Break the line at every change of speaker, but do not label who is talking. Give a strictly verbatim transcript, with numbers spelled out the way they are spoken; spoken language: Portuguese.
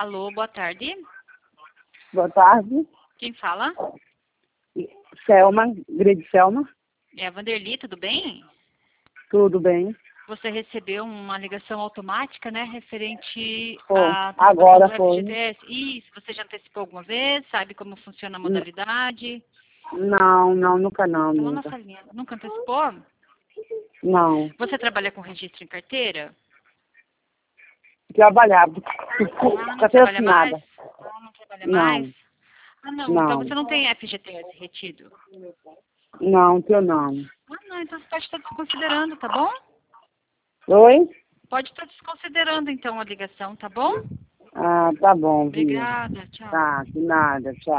Alô, boa tarde.
Boa tarde.
Quem fala?
Selma, Grande Selma.
É a Vanderly, tudo bem?
Tudo bem?
Você recebeu uma ligação automática, né, referente
Foi.
à
Agora
do
foi.
F G T S. Isso, você já antecipou alguma vez? Sabe como funciona a modalidade?
Não, não, nunca não,
Tá lá na
nunca.
salinha. Nunca antecipou?
Não.
Você trabalha com registro em carteira?
Trabalhava.
Ah, não
Carteira
trabalha mais?
assinada.
Ah, não trabalha mais?
Não,
Ah, não. Então
não.
você não tem F G T S retido?
Não, teu não.
Ah, não. Então você pode estar desconsiderando, tá bom?
Oi?
Pode estar desconsiderando, então, a ligação, tá bom?
Ah, tá bom, viu?
Obrigada. Tchau.
Tá, de nada, tchau.